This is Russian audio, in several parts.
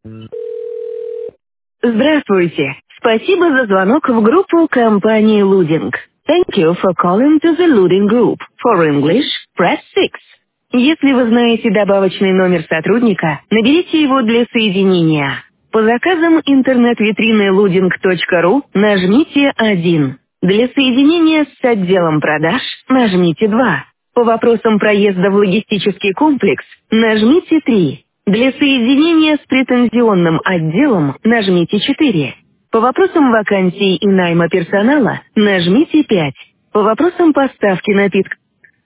Здравствуйте. Спасибо за звонок в группу компании Лудинг. Thank you for calling to the Luding Group. For English, press 6. Если вы знаете добавочный номер сотрудника, наберите его для соединения. По заказам интернет-витрины luding.ru нажмите 1. Для соединения с отделом продаж нажмите 2. По вопросам проезда в логистический комплекс нажмите 3. Для соединения с претензионным отделом нажмите 4. По вопросам вакансий и найма персонала нажмите 5. По вопросам поставки напитков.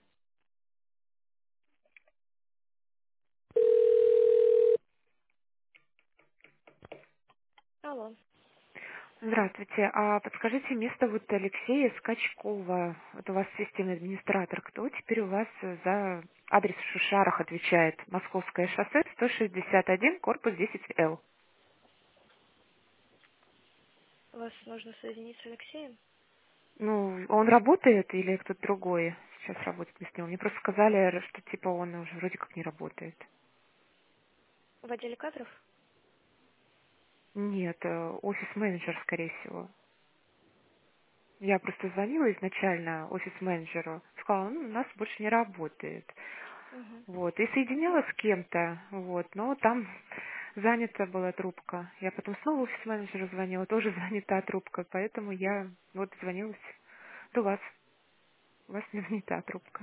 Здравствуйте. А подскажите, место вот Алексея Скачкова, вот у вас системный администратор, кто теперь у вас за адрес в Шушарах отвечает? Московское шоссе, 161, корпус 10Л. Ну, он работает или кто-то другой сейчас работает с ним? Мне просто сказали, что типа он уже вроде как не работает. Нет, офис-менеджер, скорее всего. Я просто звонила изначально офис-менеджеру, сказала, ну, у нас больше не работает. Вот, и соединяла с кем-то, вот, но там занята была трубка. Я потом снова офис-менеджеру звонила, тоже занята трубка, поэтому я вот звонилась до вас. У вас не занята трубка.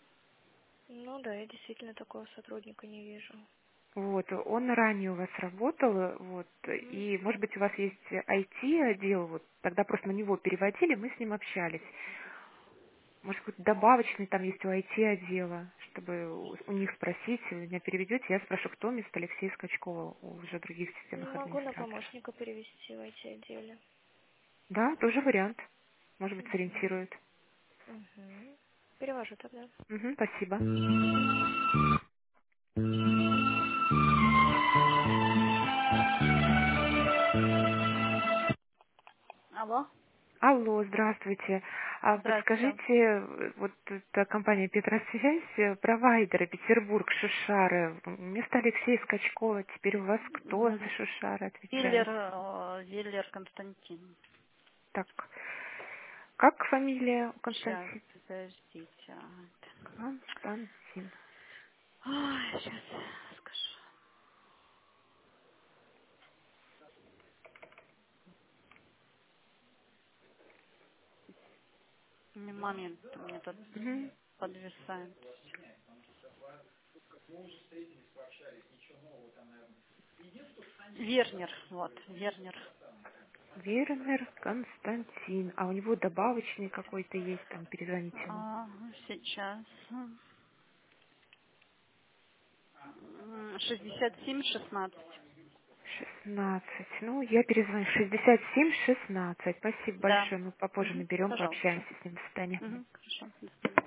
Вот, он ранее у вас работал, вот, и, может быть, у вас есть IT-отдел, вот, тогда просто на него переводили, мы с ним общались. Может, какой-то добавочный там есть у IT-отдела, чтобы у них спросить, вы меня переведете, я спрошу, кто вместо Алексея Скачкова у уже других системных администраторов. Да, тоже вариант. Может быть, сориентирует. Мгм, спасибо. Алло, здравствуйте. А подскажите, вот эта компания Петросвязь, провайдеры Петербург, Шушары, вместо Алексея Скачкова теперь у вас кто за Шушары отвечает? Так, как фамилия у Константин? Константин. Мгм. Вернер Константин. А у него добавочный какой-то есть, там перезвоните ему. 16. Ну, я перезвоню. 67-16. Спасибо большое. Мы попозже наберем, пообщаемся с ним. До свидания.